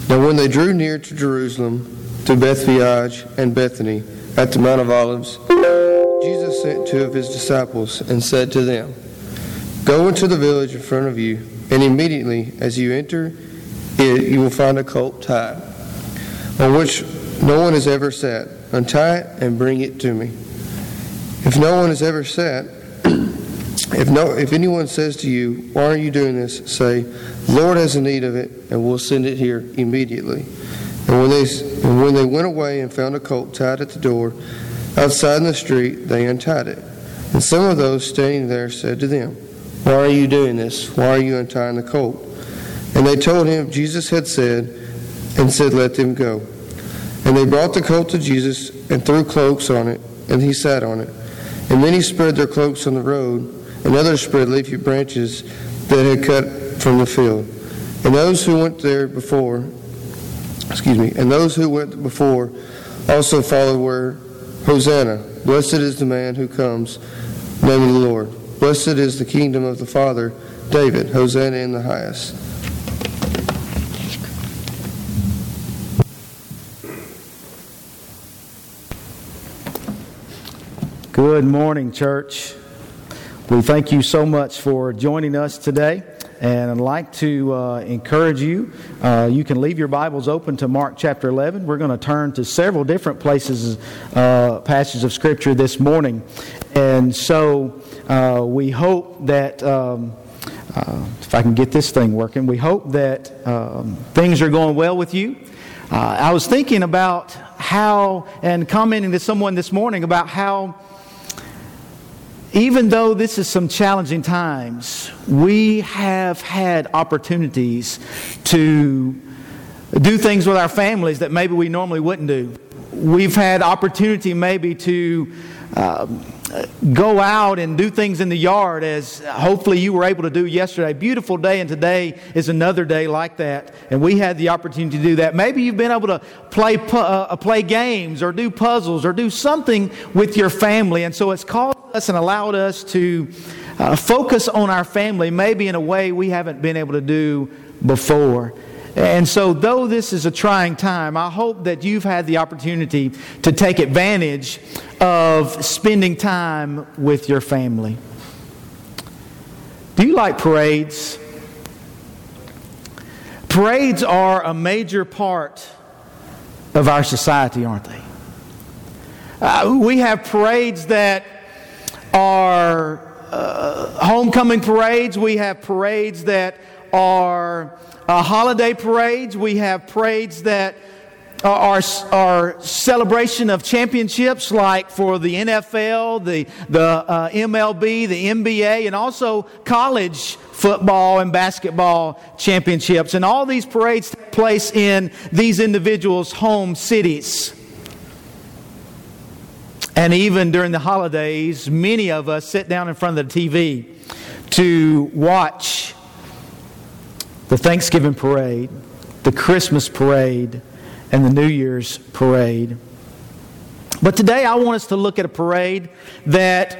Now when they drew near to Jerusalem, to Bethphage and Bethany, at the Mount of Olives, Jesus sent 2 of his disciples and said to them, "Go into the village in front of you, and immediately as you enter it, you will find a colt tied, on which no one has ever sat. Untie it and bring it to me. If no one has ever sat, if anyone says to you, 'Why are you doing this?' say, 'The Lord has need of it, and we'll send it here immediately.'" And when they went away and found a colt tied at the door, outside in the street, they untied it. And some of those standing there said to them, "Why are you doing this? Why are you untying the colt?" And they told him Jesus had said, "Let them go." And they brought the colt to Jesus and threw cloaks on it, and he sat on it. And many spread their cloaks on the road, and others spread leafy branches that had cut from the field. And those who went before also followed were, "Hosanna, blessed is the man who comes, in the name of the Lord. Blessed is the kingdom of the Father David, Hosanna in the highest." Good morning, church. We thank you so much for joining us today. And I'd like to encourage you. You can leave your Bibles open to Mark chapter 11. We're going to turn to several different passages of Scripture this morning. And so we hope that, if I can get this thing working, we hope that things are going well with you. I was thinking about how, and commenting to someone this morning about how, even though this is some challenging times, we have had opportunities to do things with our families that maybe we normally wouldn't do. We've had opportunity maybe to go out and do things in the yard, as hopefully you were able to do yesterday. Beautiful day, and today is another day like that, and we had the opportunity to do that. Maybe you've been able to play games or do puzzles or do something with your family, and so it's called us and allowed us to focus on our family maybe in a way we haven't been able to do before. And so though this is a trying time, I hope that you've had the opportunity to take advantage of spending time with your family. Do you like parades? Parades are a major part of our society, aren't they? We have parades that are homecoming parades. We have parades that are holiday parades. We have parades that are celebration of championships, like for the NFL, the MLB, the NBA, and also college football and basketball championships. And all these parades take place in these individuals' home cities. And even during the holidays, many of us sit down in front of the TV to watch the Thanksgiving parade, the Christmas parade, and the New Year's parade. But today I want us to look at a parade that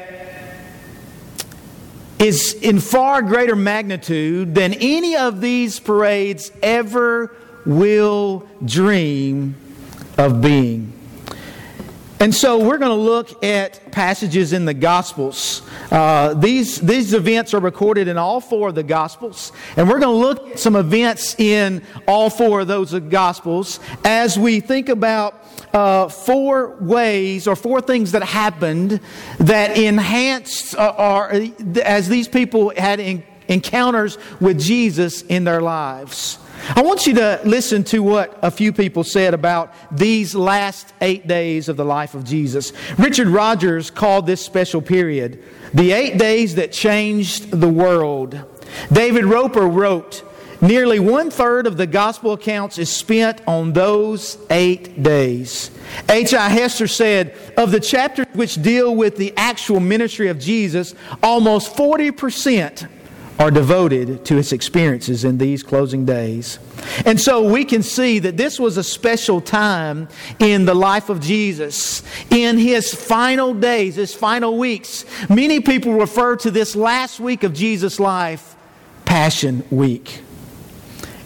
is in far greater magnitude than any of these parades ever will dream of being. And so we're going to look at passages in the Gospels. These events are recorded in all 4 of the Gospels. And we're going to look at some events in all 4 of those Gospels as we think about 4 ways or 4 things that happened that enhanced as these people had encounters with Jesus in their lives. I want you to listen to what a few people said about these last 8 days of the life of Jesus. Richard Rogers called this special period the 8 days that changed the world. David Roper wrote, nearly 1/3 of the gospel accounts is spent on those 8 days. H.I. Hester said, of the chapters which deal with the actual ministry of Jesus, almost 40% are devoted to His experiences in these closing days. And so we can see that this was a special time in the life of Jesus. In His final days, His final weeks, many people refer to this last week of Jesus' life, Passion Week.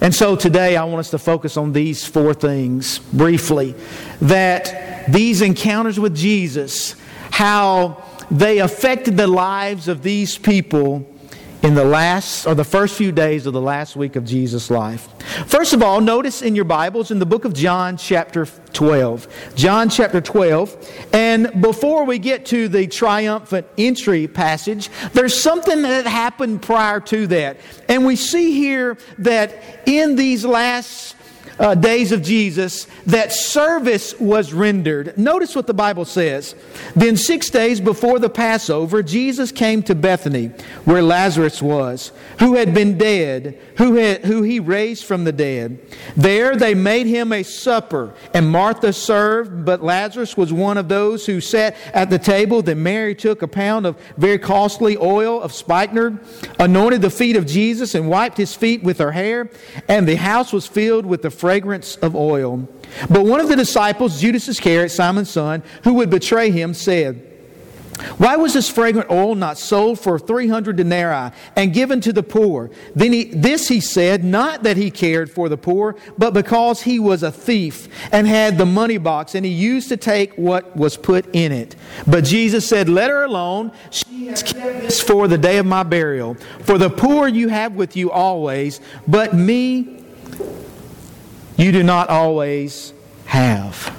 And so today I want us to focus on these four things briefly. That these encounters with Jesus, how they affected the lives of these people in the first few days of the last week of Jesus' life. First of all, notice in your Bibles in the book of John chapter 12. John chapter 12. And before we get to the triumphant entry passage, there's something that happened prior to that. And we see here that in these last days of Jesus, that service was rendered. Notice what the Bible says. Then 6 days before the Passover, Jesus came to Bethany, where Lazarus was, who had been dead, who he raised from the dead. There they made him a supper, and Martha served, but Lazarus was one of those who sat at the table. Then Mary took a pound of very costly oil of spikenard, anointed the feet of Jesus, and wiped his feet with her hair, and the house was filled with the fragrance of oil. But one of the disciples, Judas Iscariot, Simon's son, who would betray him, said, "Why was this fragrant oil not sold for 300 denarii and given to the poor?" Then he said, not that he cared for the poor, but because he was a thief and had the money box, and he used to take what was put in it. But Jesus said, "Let her alone. She has kept this for the day of my burial. For the poor you have with you always, but me you do not always have."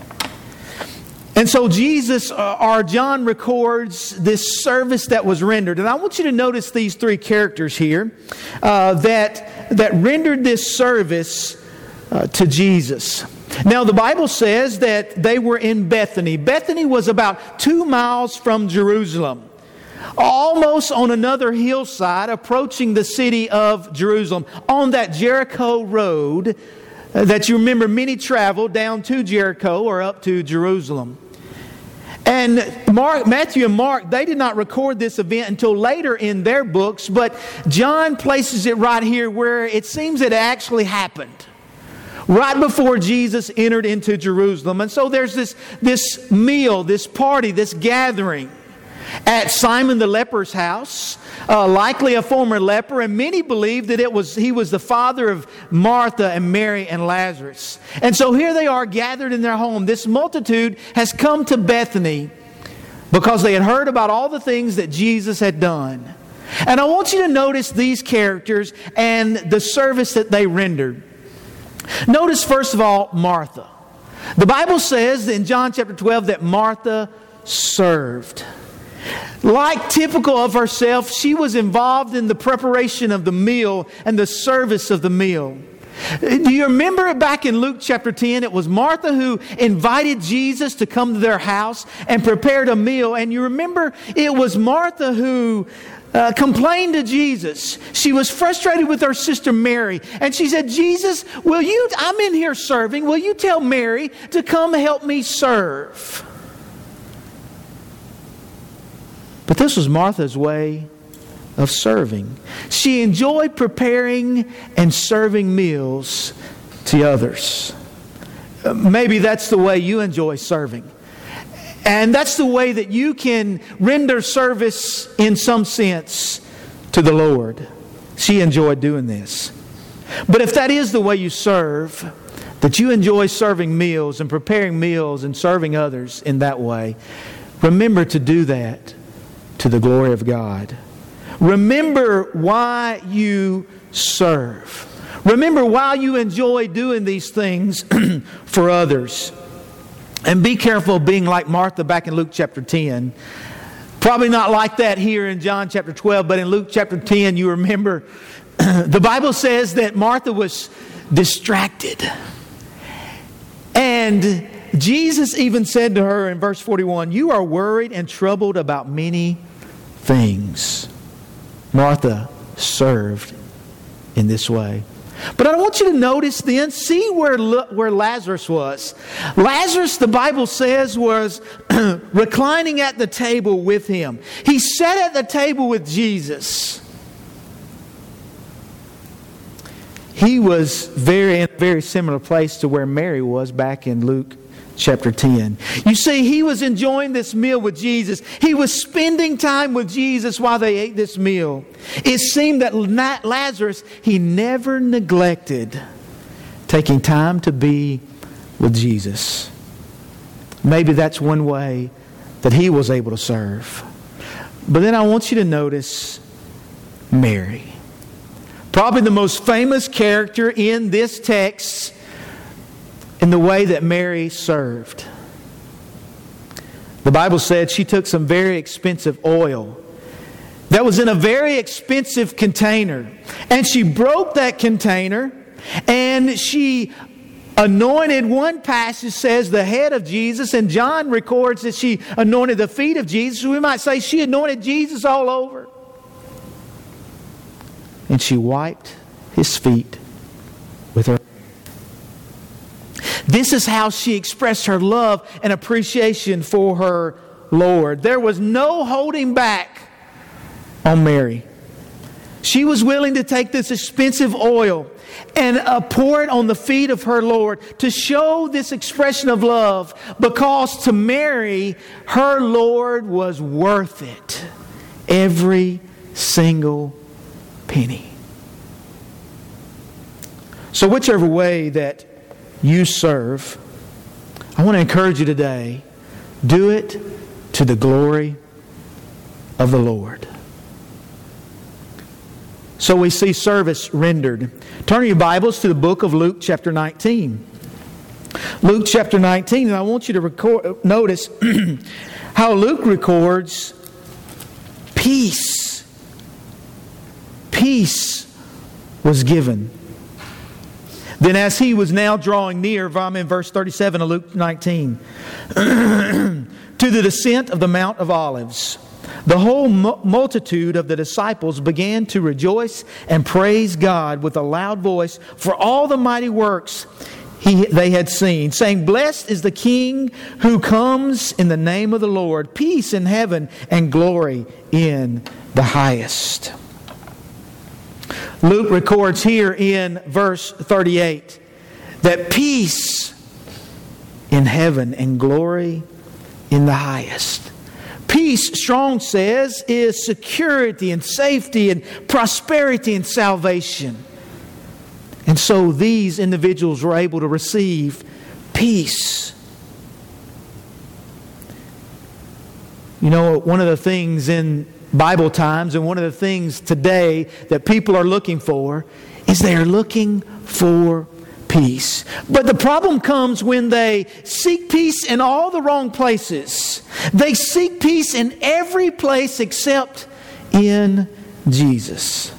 And so John records this service that was rendered. And I want you to notice these three characters here that rendered this service to Jesus. Now the Bible says that they were in Bethany. Bethany was about 2 miles from Jerusalem, almost on another hillside approaching the city of Jerusalem, on that Jericho road that you remember many traveled down to Jericho or up to Jerusalem. And Matthew and Mark, they did not record this event until later in their books, but John places it right here where it seems it actually happened, right before Jesus entered into Jerusalem. And so there's this meal, this party, this gathering at Simon the leper's house, likely a former leper, and many believe that he was the father of Martha and Mary and Lazarus. And so here they are gathered in their home. This multitude has come to Bethany because they had heard about all the things that Jesus had done. And I want you to notice these characters and the service that they rendered. Notice first of all Martha. The Bible says in John chapter 12 that Martha served. Like typical of herself, she was involved in the preparation of the meal and the service of the meal. Do you remember back in Luke chapter 10, it was Martha who invited Jesus to come to their house and prepared a meal. And you remember it was Martha who complained to Jesus. She was frustrated with her sister Mary. And she said, "Jesus, I'm in here serving. Will you tell Mary to come help me serve?" But this was Martha's way of serving. She enjoyed preparing and serving meals to others. Maybe that's the way you enjoy serving. And that's the way that you can render service in some sense to the Lord. She enjoyed doing this. But if that is the way you serve, that you enjoy serving meals and preparing meals and serving others in that way, remember to do that to the glory of God. Remember why you serve. Remember why you enjoy doing these things for others. And be careful of being like Martha back in Luke chapter 10. Probably not like that here in John chapter 12, but in Luke chapter 10 you remember the Bible says that Martha was distracted. And Jesus even said to her in verse 41, "You are worried and troubled about many things." Martha served in this way. But I want you to notice then, see where Lazarus was. Lazarus, the Bible says, was reclining at the table with him. He sat at the table with Jesus. he was in a very similar place to where Mary was back in Luke chapter 10. You see, he was enjoying this meal with Jesus. He was spending time with Jesus while they ate this meal. It seemed that Lazarus, he never neglected taking time to be with Jesus. Maybe that's one way that he was able to serve. But then I want you to notice Mary. Probably the most famous character in this text in the way that Mary served. The Bible said she took some very expensive oil that was in a very expensive container. And she broke that container and she anointed, one passage says, the head of Jesus. And John records that she anointed the feet of Jesus. We might say she anointed Jesus all over. And she wiped His feet with her. This is how she expressed her love and appreciation for her Lord. There was no holding back on Mary. She was willing to take this expensive oil and pour it on the feet of her Lord to show this expression of love, because to Mary, her Lord was worth it. Every single penny. So whichever way that you serve, I want to encourage you today, do it to the glory of the Lord. So we see service rendered. Turn your Bibles to the book of Luke chapter 19. Luke chapter 19, and I want you to notice how Luke records peace. Peace was given. Then as he was now drawing near, I'm in verse 37 of Luke 19, to the descent of the Mount of Olives, the whole multitude of the disciples began to rejoice and praise God with a loud voice for all the mighty works they had seen, saying, "Blessed is the King who comes in the name of the Lord, peace in heaven and glory in the highest." Luke records here in verse 38 that peace in heaven and glory in the highest. Peace, Strong says, is security and safety and prosperity and salvation. And so these individuals were able to receive peace. You know, one of the things in Bible times and one of the things today that people are looking for is they are looking for peace. But the problem comes when they seek peace in all the wrong places. They seek peace in every place except in Jesus.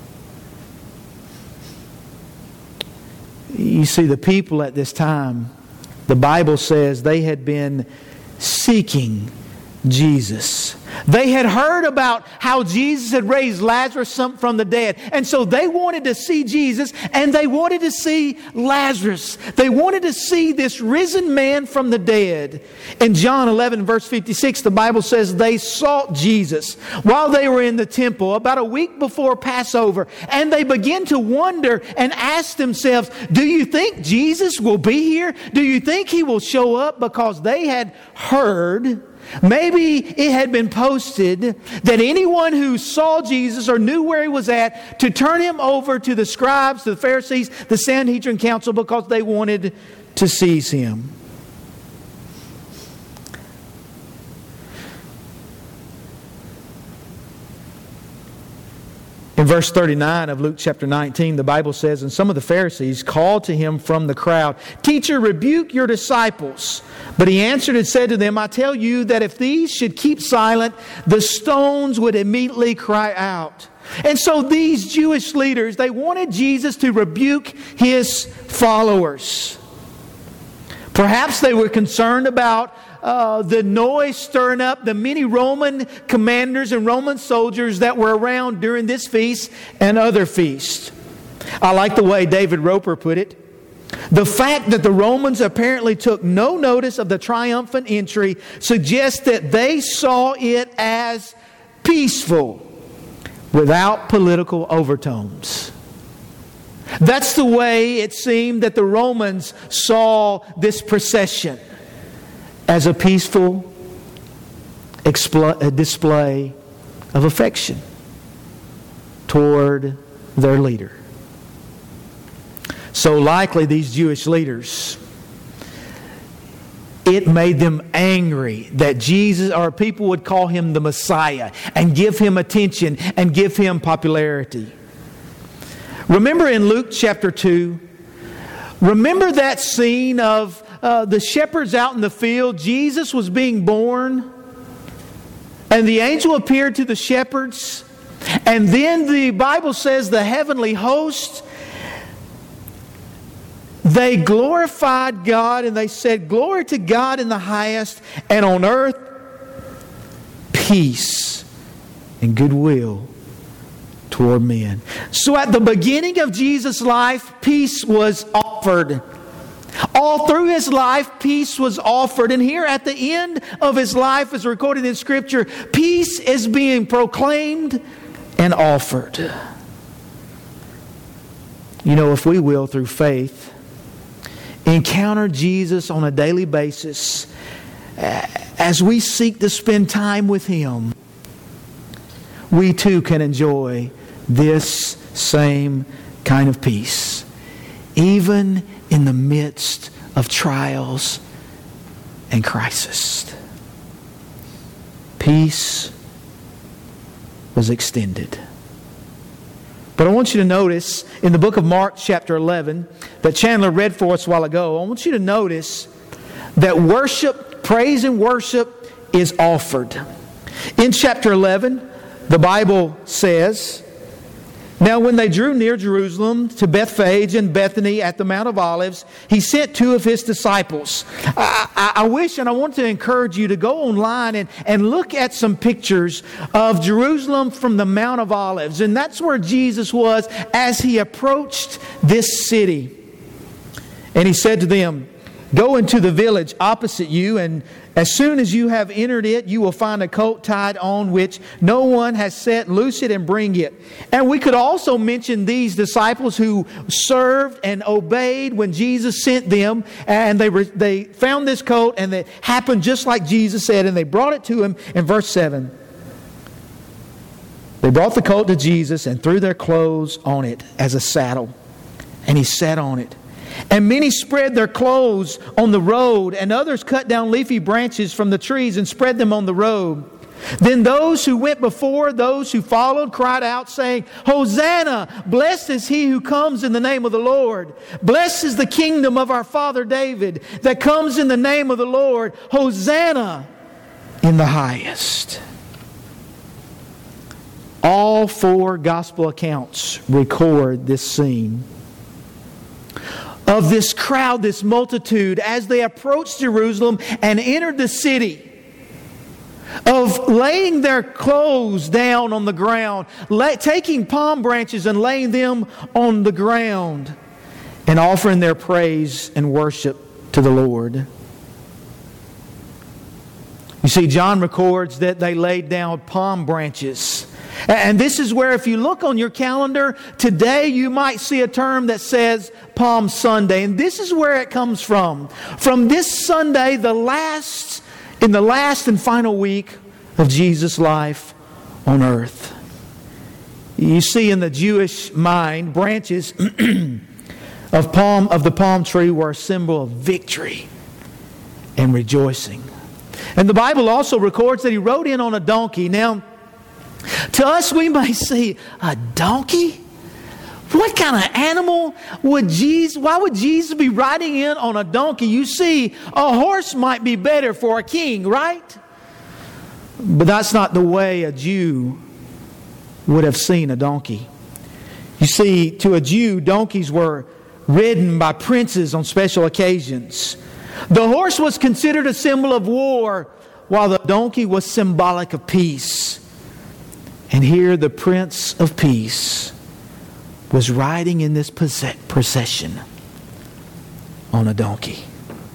You see, the people at this time, the Bible says they had been seeking Jesus. They had heard about how Jesus had raised Lazarus from the dead. And so they wanted to see Jesus, and they wanted to see Lazarus. They wanted to see this risen man from the dead. In John 11 verse 56, the Bible says they sought Jesus while they were in the temple about a week before Passover. And they began to wonder and ask themselves, do you think Jesus will be here? Do you think He will show up? Because they had heard, maybe it had been posted, that anyone who saw Jesus or knew where He was at, to turn him over to the scribes, to the Pharisees, the Sanhedrin council, because they wanted to seize Him. In verse 39 of Luke chapter 19, the Bible says, "And some of the Pharisees called to Him from the crowd, 'Teacher, rebuke your disciples.' But He answered and said to them, 'I tell you that if these should keep silent, the stones would immediately cry out.'" And so these Jewish leaders, they wanted Jesus to rebuke His followers. Perhaps they were concerned about the noise stirring up the many Roman commanders and Roman soldiers that were around during this feast and other feasts. I like the way David Roper put it. The fact that the Romans apparently took no notice of the triumphant entry suggests that they saw it as peaceful, without political overtones. That's the way it seemed that the Romans saw this procession, as a peaceful display of affection toward their leader. So likely these Jewish leaders, it made them angry that Jesus, or people would call Him the Messiah and give Him attention and give Him popularity. Remember in Luke chapter 2, remember that scene of the shepherds out in the field? Jesus was being born, and the angel appeared to the shepherds, and then the Bible says the heavenly host, they glorified God, and they said, "Glory to God in the highest, and on earth peace and goodwill toward men." So at the beginning of Jesus' life, peace was offered. All through His life, peace was offered. And here at the end of His life, as recorded in Scripture, peace is being proclaimed and offered. You know, if we will, through faith, encounter Jesus on a daily basis, as we seek to spend time with Him, we too can enjoy this same kind of peace, even in the midst of trials and crisis. Peace was extended. But I want you to notice in the book of Mark chapter 11 that Chandler read for us a while ago, I want you to notice that worship, praise and worship is offered. In chapter 11, the Bible says, "Now when they drew near Jerusalem to Bethphage and Bethany at the Mount of Olives, He sent 2 of His disciples." I wish and I want to encourage you to go online and look at some pictures of Jerusalem from the Mount of Olives. And that's where Jesus was as He approached this city. And He said to them, "Go into the village opposite you, and as soon as you have entered it, you will find a coat tied on which no one has set. Loose it and bring it." And we could also mention these disciples who served and obeyed when Jesus sent them. And they found this coat, and it happened just like Jesus said, and they brought it to Him in verse 7. They brought the coat to Jesus and threw their clothes on it as a saddle, and He sat on it. And many spread their clothes on the road, and others cut down leafy branches from the trees and spread them on the road. Then those who went before, those who followed, cried out, saying, "Hosanna! Blessed is He who comes in the name of the Lord. Blessed is the kingdom of our father David that comes in the name of the Lord. Hosanna in the highest." All 4 gospel accounts record this scene of this crowd, this multitude, as they approached Jerusalem and entered the city, of laying their clothes down on the ground, taking palm branches and laying them on the ground, and offering their praise and worship to the Lord. You see, John records that they laid down palm branches. And this is where, if you look on your calendar, today you might see a term that says Palm Sunday. And this is where it comes from. From this Sunday, in the last and final week of Jesus' life on earth. You see, in the Jewish mind, branches of the palm tree were a symbol of victory and rejoicing. And the Bible also records that He rode in on a donkey. Now, to us, we may say, a donkey? What kind of animal would Jesus... Why would Jesus be riding in on a donkey? You see, a horse might be better for a king, right? But that's not the way a Jew would have seen a donkey. You see, to a Jew, donkeys were ridden by princes on special occasions. The horse was considered a symbol of war, while the donkey was symbolic of peace. And here the Prince of Peace was riding in this procession on a donkey.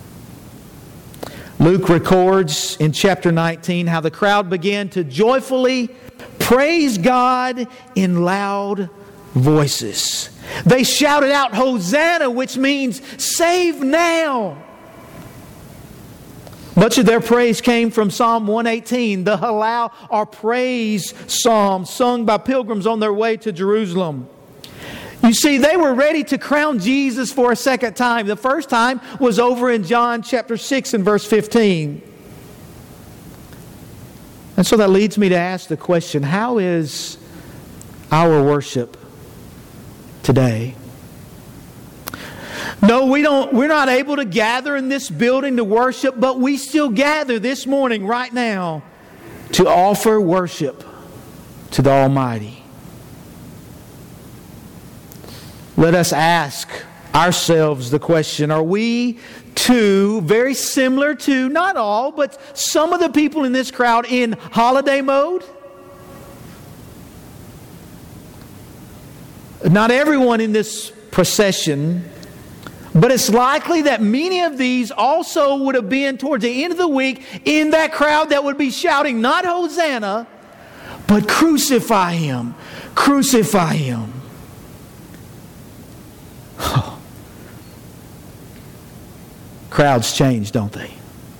Luke records in chapter 19 how the crowd began to joyfully praise God in loud voices. They shouted out, Hosanna, which means save now. Much of their praise came from Psalm 118, the Hallel or praise psalm sung by pilgrims on their way to Jerusalem. You see, they were ready to crown Jesus for a second time. The first time was over in John chapter 6 and verse 15. And so that leads me to ask the question, how is our worship today? No, we're not able to gather in this building to worship, but we still gather this morning, right now, to offer worship to the Almighty. Let us ask ourselves the question, are we too very similar to, not all, but some of the people in this crowd in holiday mode? Not everyone in this procession, but it's likely that many of these also would have been towards the end of the week in that crowd that would be shouting not Hosanna, but crucify Him, crucify Him. Oh. Crowds change, don't they?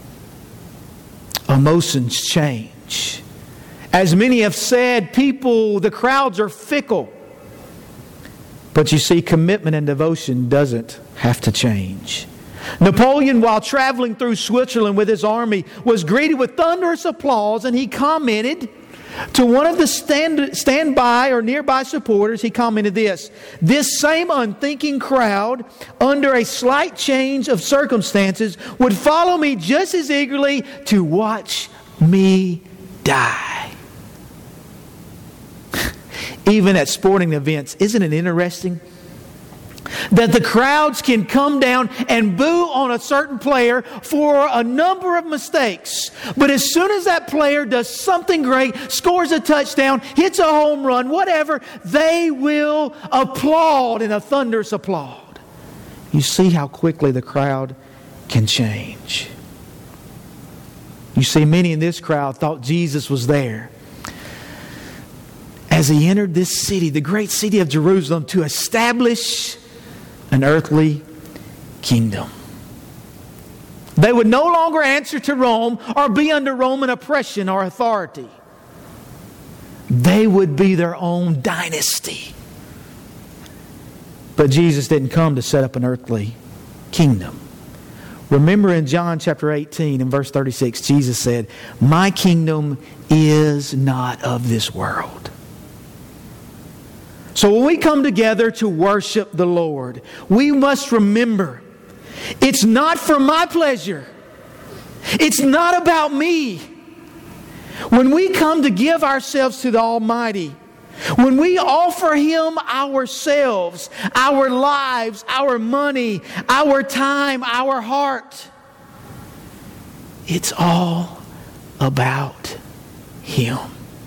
Emotions change. As many have said, the crowds are fickle. But you see, commitment and devotion doesn't have to change. Napoleon, while traveling through Switzerland with his army, was greeted with thunderous applause, and he commented to one of the standby or nearby supporters, he commented this same unthinking crowd, under a slight change of circumstances, would follow me just as eagerly to watch me die. Even at sporting events, isn't it interesting that the crowds can come down and boo on a certain player for a number of mistakes, but as soon as that player does something great, scores a touchdown, hits a home run, whatever, they will applaud in a thunderous applause. You see how quickly the crowd can change. You see, many in this crowd thought Jesus was there as He entered this city, the great city of Jerusalem, to establish an earthly kingdom. They would no longer answer to Rome or be under Roman oppression or authority. They would be their own dynasty. But Jesus didn't come to set up an earthly kingdom. Remember in John chapter 18 and verse 36, Jesus said, "My kingdom is not of this world." So when we come together to worship the Lord, we must remember, it's not for my pleasure. It's not about me. When we come to give ourselves to the Almighty, when we offer Him ourselves, our lives, our money, our time, our heart, it's all about Him.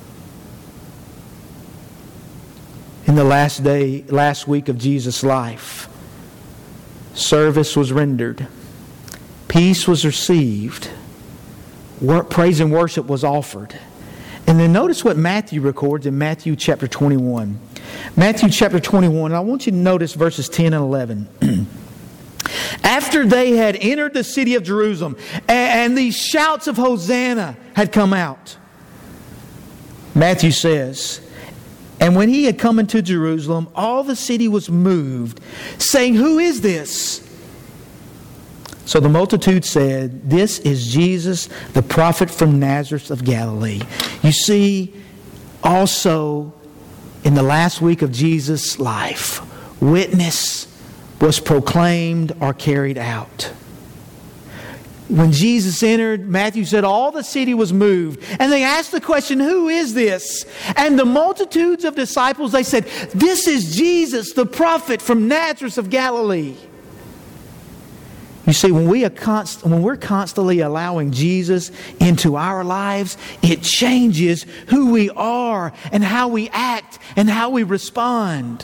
In the last week of Jesus' life, service was rendered, peace was received, praise and worship was offered. And then notice what Matthew records in Matthew chapter 21. Matthew chapter 21, I want you to notice verses 10 and 11. After they had entered the city of Jerusalem, and these shouts of Hosanna had come out, Matthew says, "And when He had come into Jerusalem, all the city was moved, saying, 'Who is this?' So the multitude said, 'This is Jesus, the prophet from Nazareth of Galilee.'" You see, also in the last week of Jesus' life, witness was proclaimed or carried out. When Jesus entered, Matthew said all the city was moved. And they asked the question, "Who is this?" And the multitudes of disciples, they said, "This is Jesus, the prophet from Nazareth of Galilee." You see, when we're constantly allowing Jesus into our lives, it changes who we are and how we act and how we respond.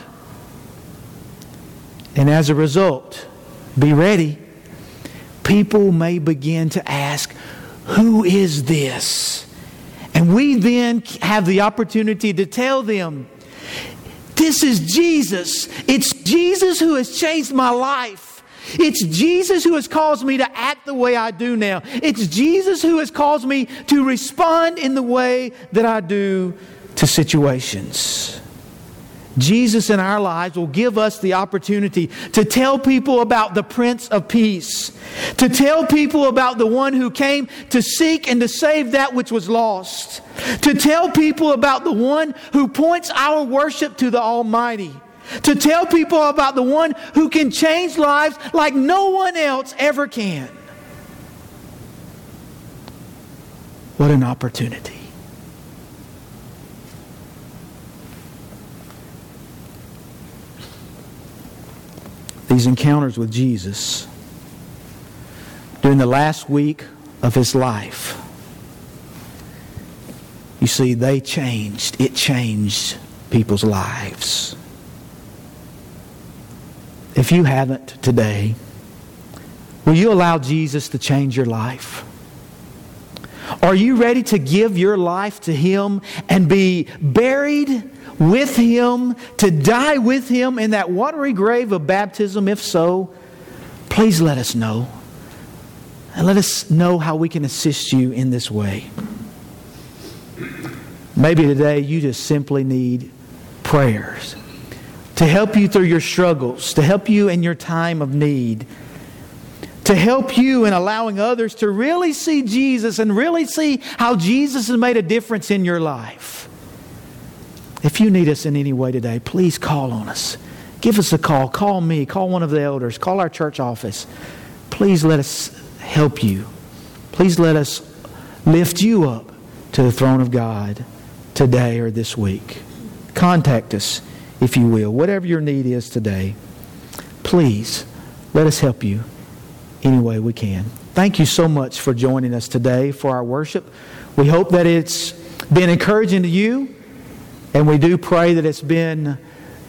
And as a result, be ready. People may begin to ask, "Who is this?" And we then have the opportunity to tell them, this is Jesus. It's Jesus who has changed my life. It's Jesus who has caused me to act the way I do now. It's Jesus who has caused me to respond in the way that I do to situations. Jesus in our lives will give us the opportunity to tell people about the Prince of Peace, to tell people about the one who came to seek and to save that which was lost, to tell people about the one who points our worship to the Almighty, to tell people about the one who can change lives like no one else ever can. What an opportunity. These encounters with Jesus during the last week of His life, you see, it changed people's lives. If you haven't today, will you allow Jesus to change your life? Are you ready to give your life to Him and be buried with Him, to die with Him in that watery grave of baptism? If so, please let us know. And let us know how we can assist you in this way. Maybe today you just simply need prayers to help you through your struggles, to help you in your time of need, to help you in allowing others to really see Jesus and really see how Jesus has made a difference in your life. If you need us in any way today, please call on us. Give us a call. Call me. Call one of the elders. Call our church office. Please let us help you. Please let us lift you up to the throne of God today or this week. Contact us, if you will. Whatever your need is today, please let us help you any way we can. Thank you so much for joining us today for our worship. We hope that it's been encouraging to you. And we do pray that it's been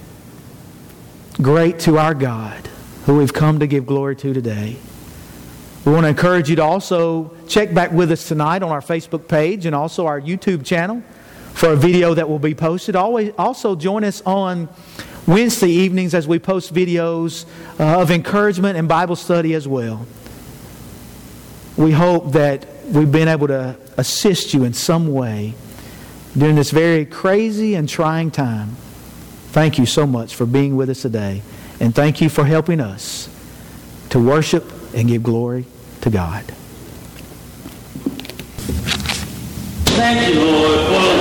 great to our God, who we've come to give glory to today. We want to encourage you to also check back with us tonight on our Facebook page and also our YouTube channel for a video that will be posted. Also join us on Wednesday evenings as we post videos of encouragement and Bible study as well. We hope that we've been able to assist you in some way during this very crazy and trying time. Thank you so much for being with us today. And thank you for helping us to worship and give glory to God. Thank you, Lord, for